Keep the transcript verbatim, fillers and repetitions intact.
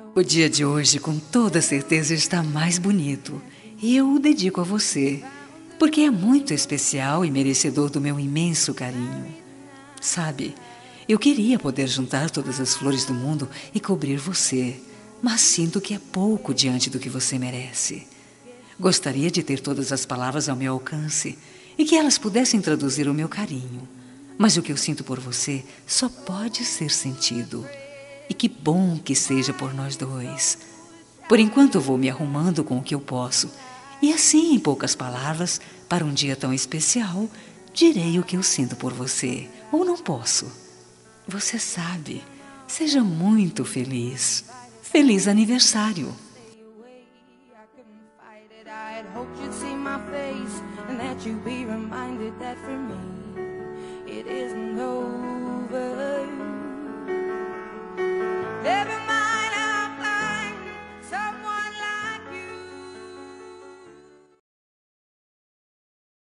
O dia de hoje, com toda certeza, está mais bonito. E eu o dedico a você, porque é muito especial e merecedor do meu imenso carinho. Sabe, eu queria poder juntar todas as flores do mundo e cobrir você, mas sinto que é pouco diante do que você merece. Gostaria de ter todas as palavras ao meu alcance e que elas pudessem traduzir o meu carinho. Mas o que eu sinto por você só pode ser sentido. E que bom que seja por nós dois. Por enquanto vou me arrumando com o que eu posso. E assim, em poucas palavras, para um dia tão especial, direi o que eu sinto por você. Ou não posso. Você sabe, seja muito feliz. Feliz aniversário. I'd hoped you'd see my face and that you'd be reminded that for me it isn't over.